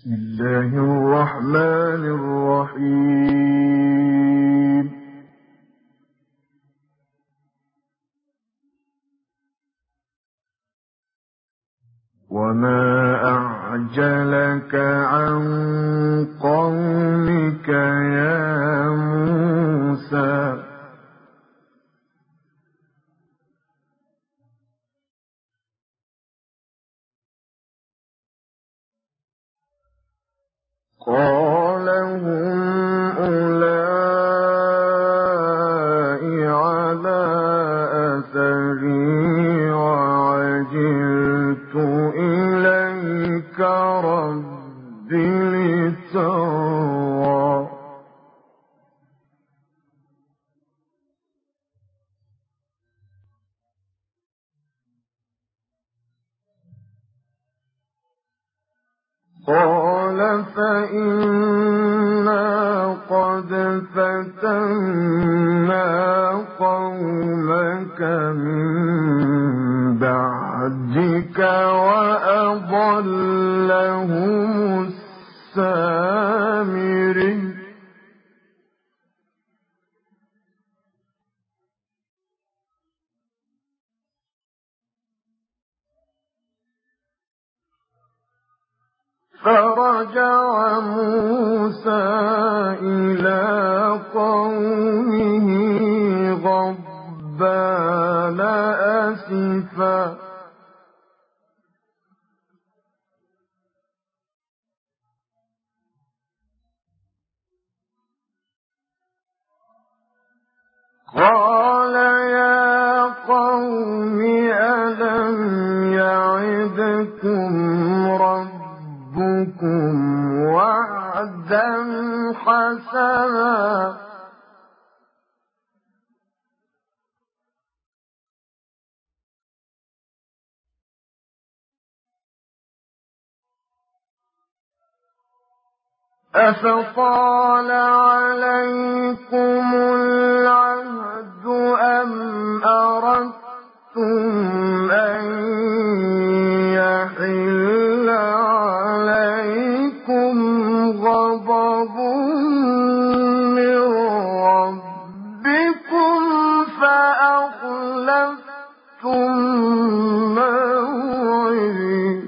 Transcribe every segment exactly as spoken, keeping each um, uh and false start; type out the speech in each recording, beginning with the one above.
بسم الله الرحمن الرحيم. وما أعجلك عن قومك يا موسى. قال هم أولئك على أثري وعجلت إليك رب لترضى. قال فإنا قد فتنا قومك من بعدك وأضلهم السامري. فرجع موسى إلى قومه غضبان أسفا. قال يا قوم ألم يعدكم ربكم وعدا حسنا أفطال عليكم العهد أم أردتم أن يحل عليكم غضب من ربكم فأخلفتم موعدي.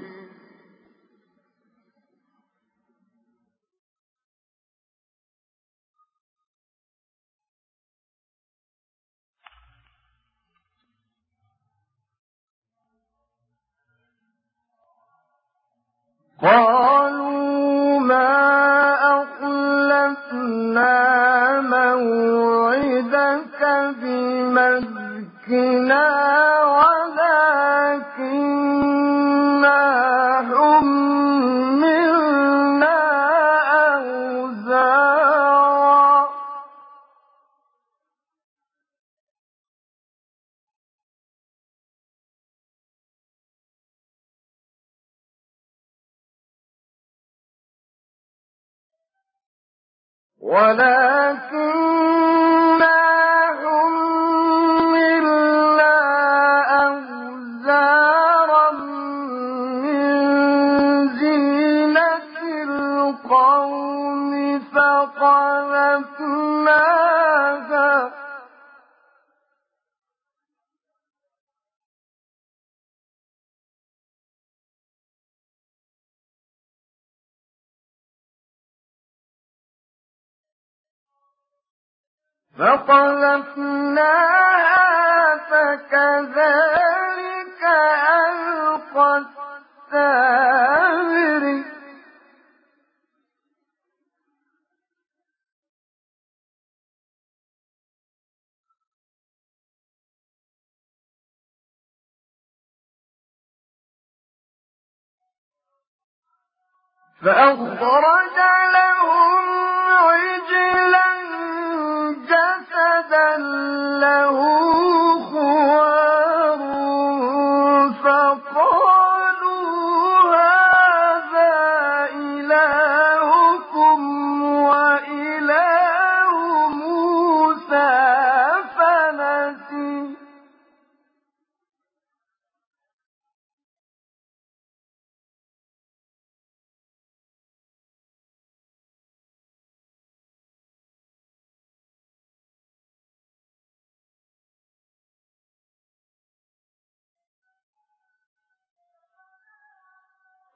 قالوا ما أخلفنا موعدك بملكنا ولكننا حملنا أوزارا ولكننا حملنا أوزارا من زينة القوم فقذفناها فقذفناها فكذلك ألقى السامري. فأخرج لهم عجلا جسدا له خوار فقالوا هذا إلهكم وإله موسى فنسي.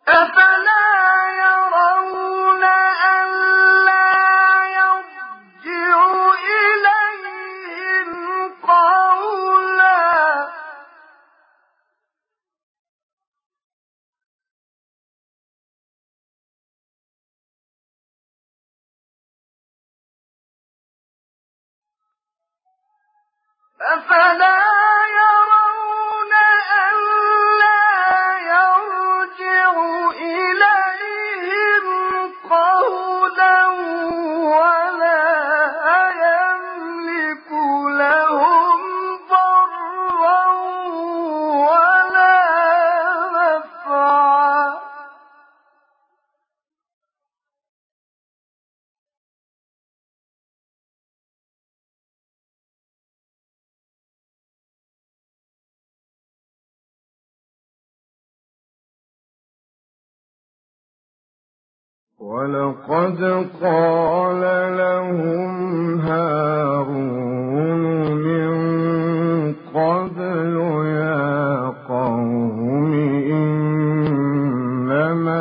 أفلا يرون ألا يرجع إليهم قولا أفلا يرون ألا يرجع إليهم قولا ولا يملك لهم ضرا ولا نفعا ولقد قال لهم هارون من قبل يا قوم إنما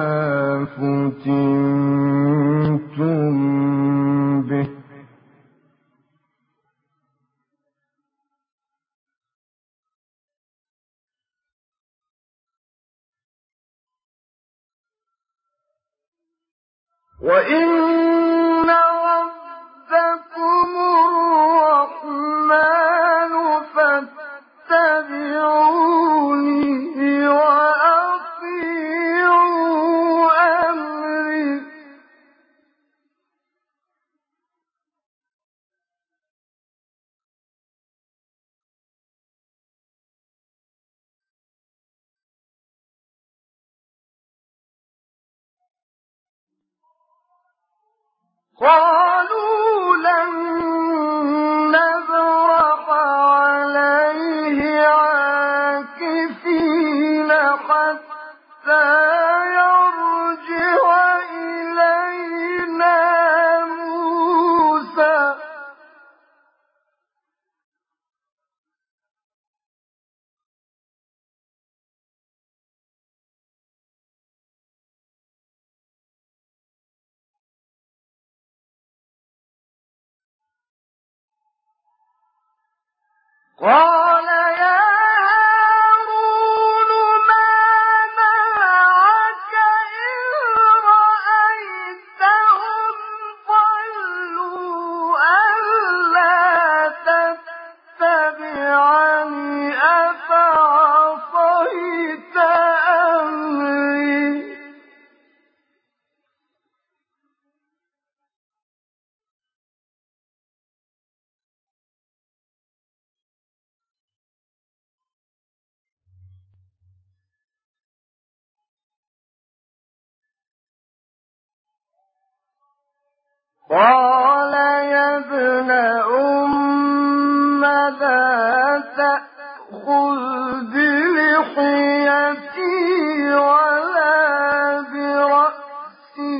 فتنتم به وإن ربكم الرحمن فاتبعوني وأطيعوا أمري قالوا لن نبرح عليه عاكفين حتى يرجع إلينا موسى قال يا هارون ما منعك إذ رأيتهم ضلوا ألا تتبعني أفعصيت أمري قال يا ابن أم لا تأخذ بلحيتي ولا برأسي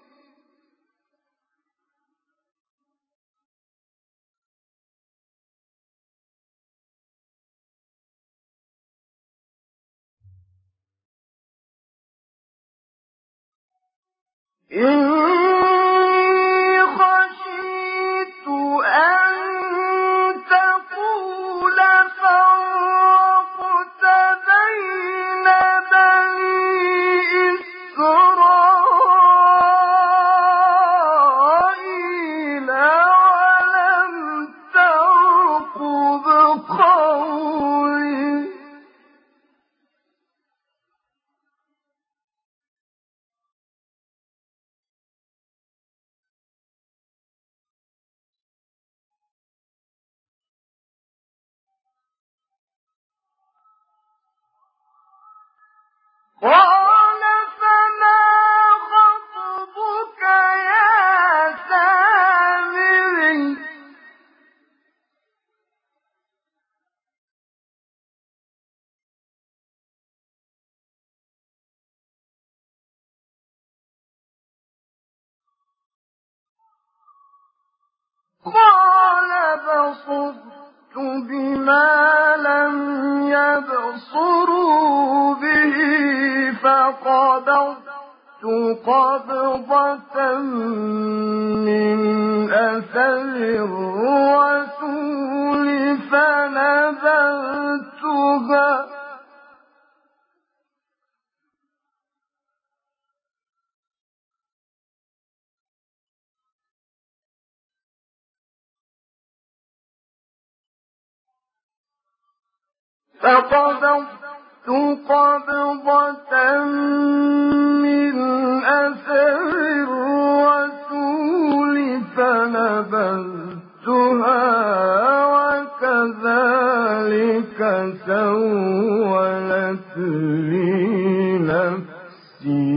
إني خشيت أن تقول فرقت بين بني إسرائيل ولم ترقب قولي قال فما خطبك يا سامري قال بصرت بما لم يبصروا به فقبضت قبضة من أثر الرسول فنبذتها فقبضت قبضة من أثر الرسول فنبذتها وكذلك سولت لي نفسي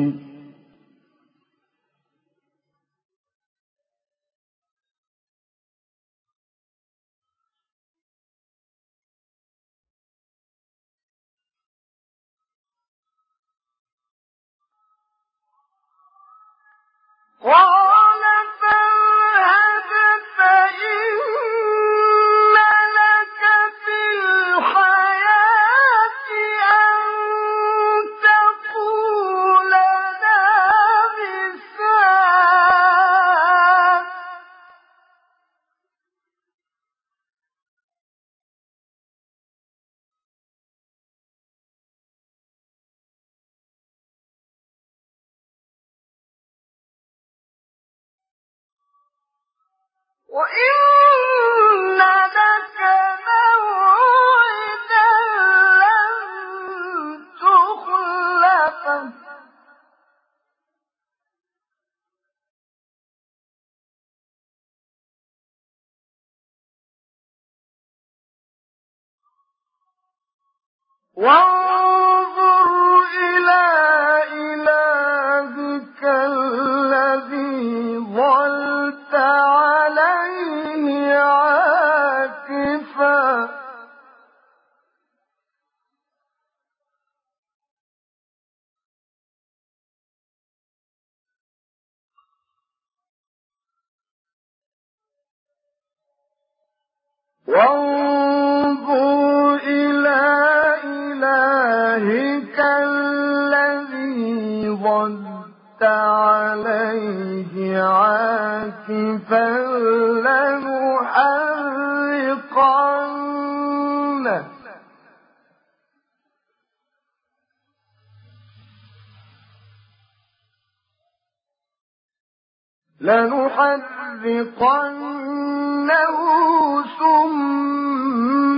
قال فاذهب فإن لك في الحياة أن تقول لا مساس وإن لك موعدا لن تخلفه وانظر إلى إلهك الذي ظلت عليه عاكفا وانظر إلى إلهك الذي ظلت عليه عاكفا لنحرقنه لنحرقنه ثم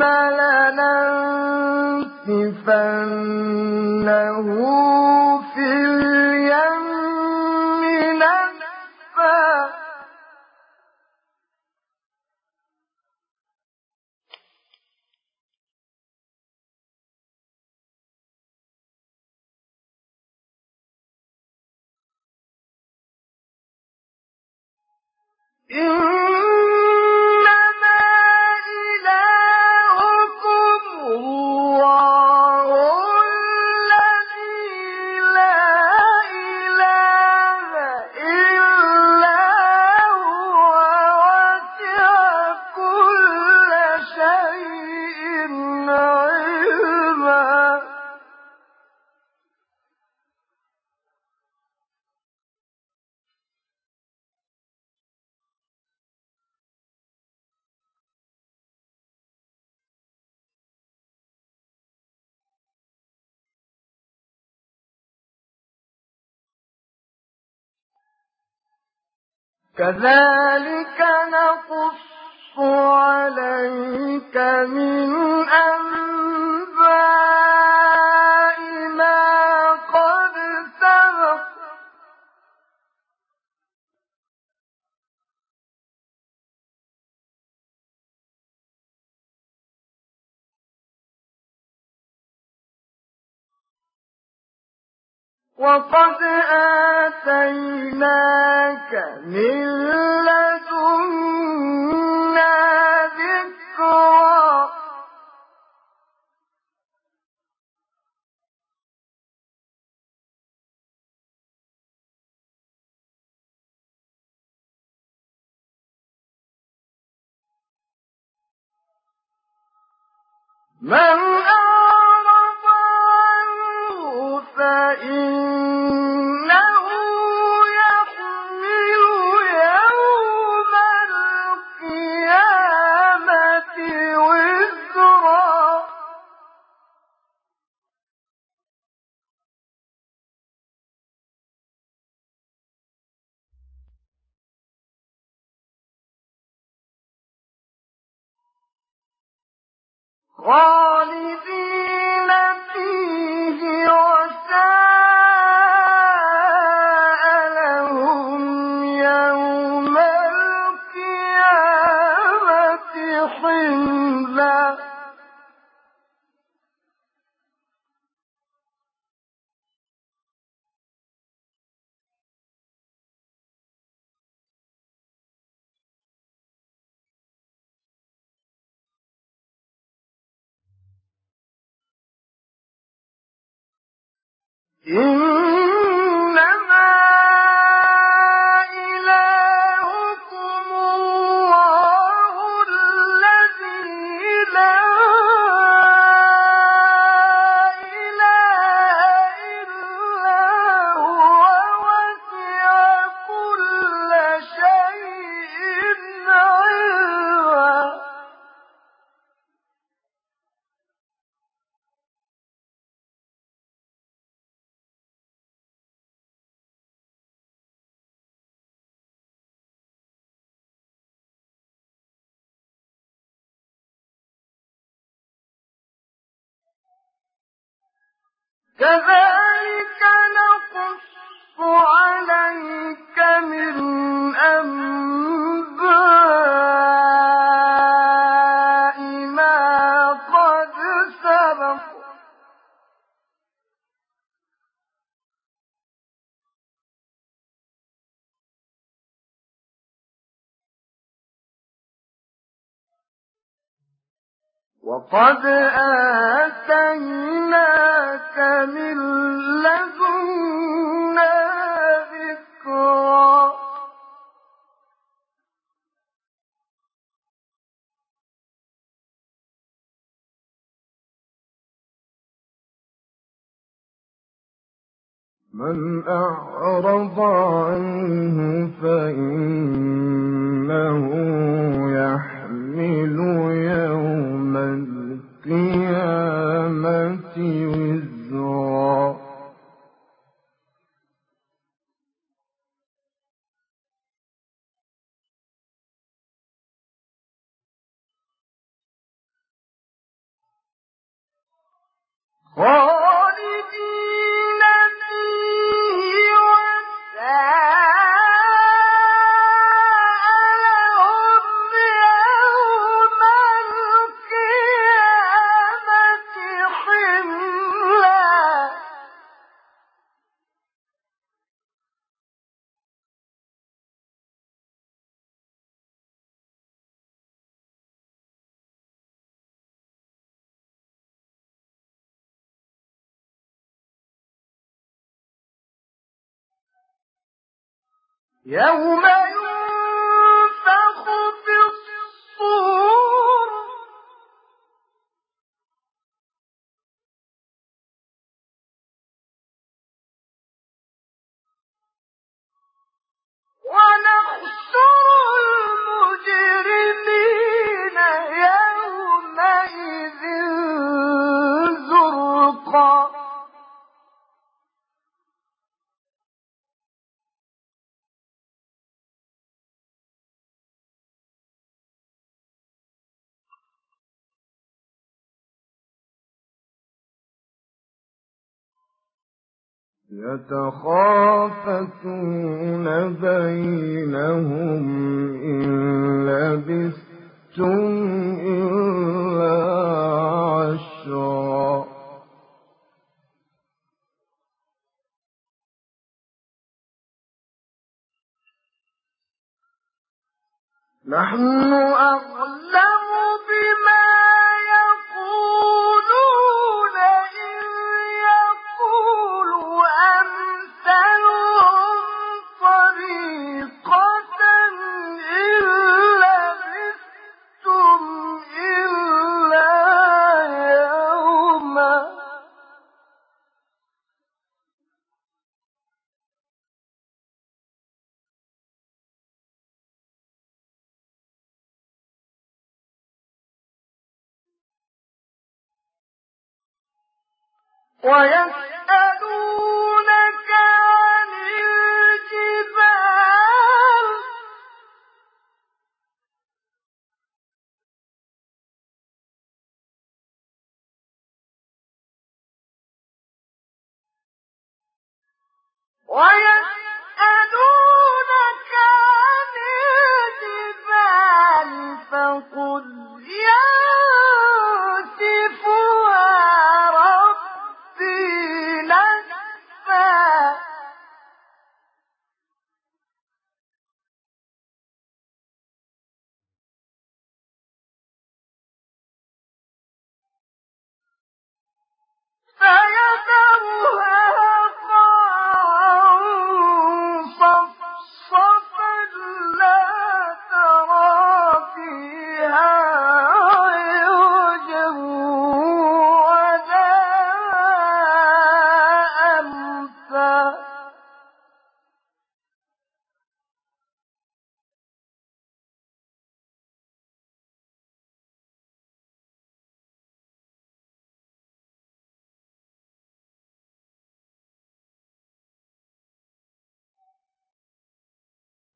لننسفنه في اليم نسفا إنما إلهكم الله الذي لا إله إلا هو وسع كل شيء علما كذلك نقص عليك من أنباء ما قد سبق وقد آتيناك من لدنا ذكرا من أعرض عنه فإن خالدين فيه وساء لهم يوم القيامة حملا إنما إلهكم الله الذي لا إله إلا هو وسع كل شيء علما كذلك نقص عليك من أنباء ما قد سبق وقد آتيناك من لدنا ذكرا من أعرض عنه فإنه يحمل يوم القيامة وزرا خالدين فيه وساء لهم يوم القيامة حملا يوم ينفخ في الصور ونحشر المجرمين يومئذ زرقا يتخافتون بينهم إن لبثتم إلا عشرا نحن أعلم بما يقولون إذ يقول أمثلهم طريقة إن لبثتم إلا يوما ويسألونك عن الجبال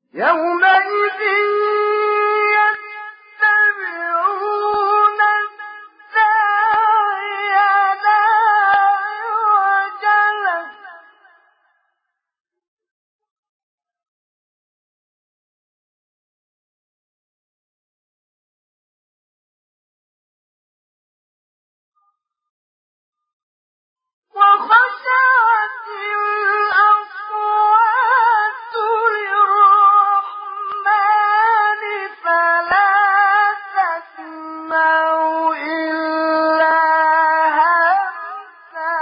يومئذ يتبعون الداعي لا عوج له وخشعت الأصوات للرحمن فلا تسمع إلا همسا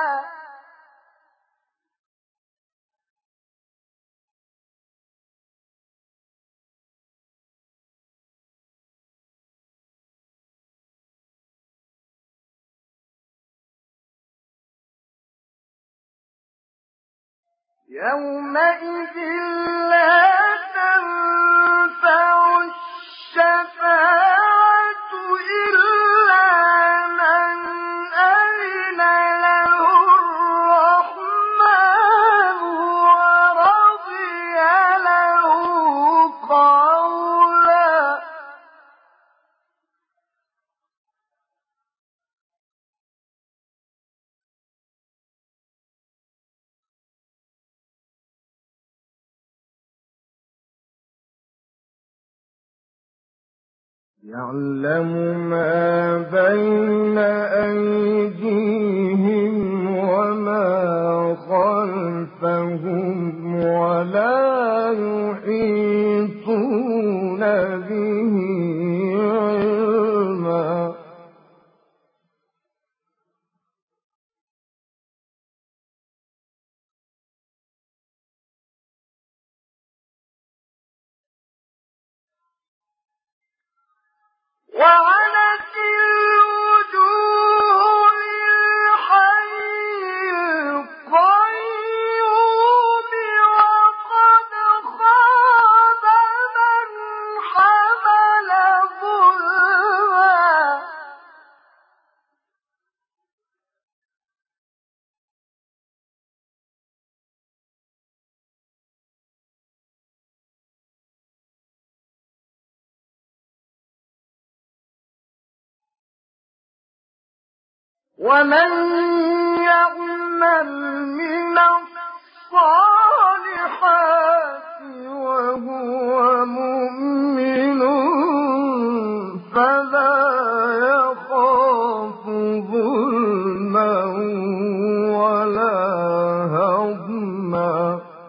يومئذ لا تنفع الشفاعة إلا من أذن له الرحمن ورضي له قولا يعلم ما بين أيديهم وما خلفهم ولا يحيطون به علما وعنت الوجوه للحي القيوم وقد خاب من حمل ظلما ومن يعمل من الصالحات وهو مؤمن فلا يخاف ظلما ولا هضما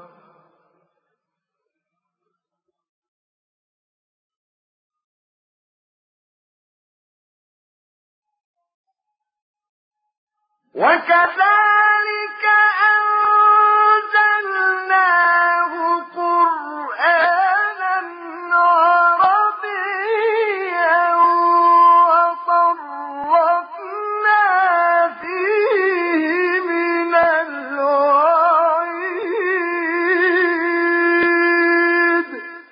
وكذلك أنزلناه قرآنا عربيا وصرفنا فيه من الوعيد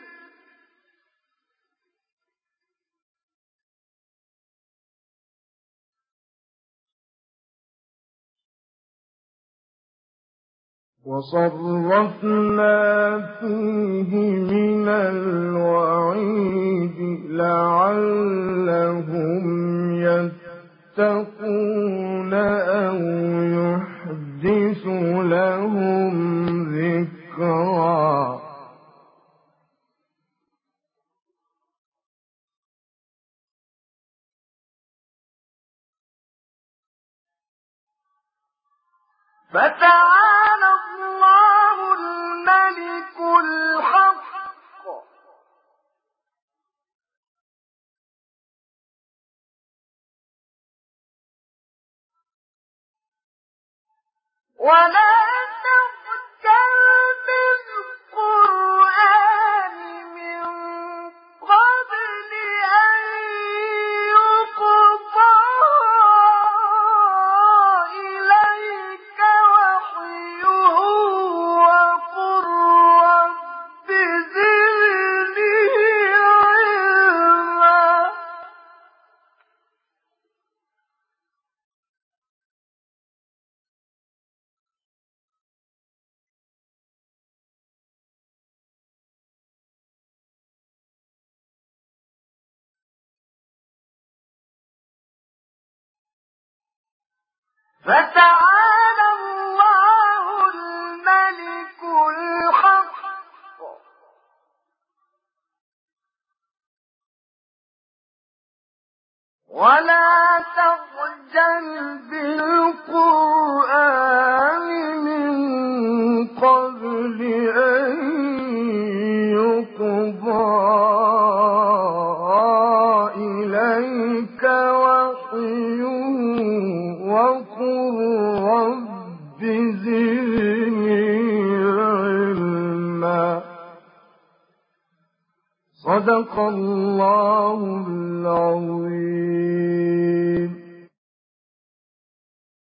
وصرفنا فيه من الوعيد لعلهم يتقون أو يحدث لهم ذكرا فتعالى الله الملك الحق ولا تختل بالقرآن من قبل أن يقضى إليك وحيه وقل رب زدني علما فتعالى الله الملك الحق ولا تعجل بالقرآن من قبل أن يقضى إليك وحيه وقل رب زدني علما. صدق الله العظيم.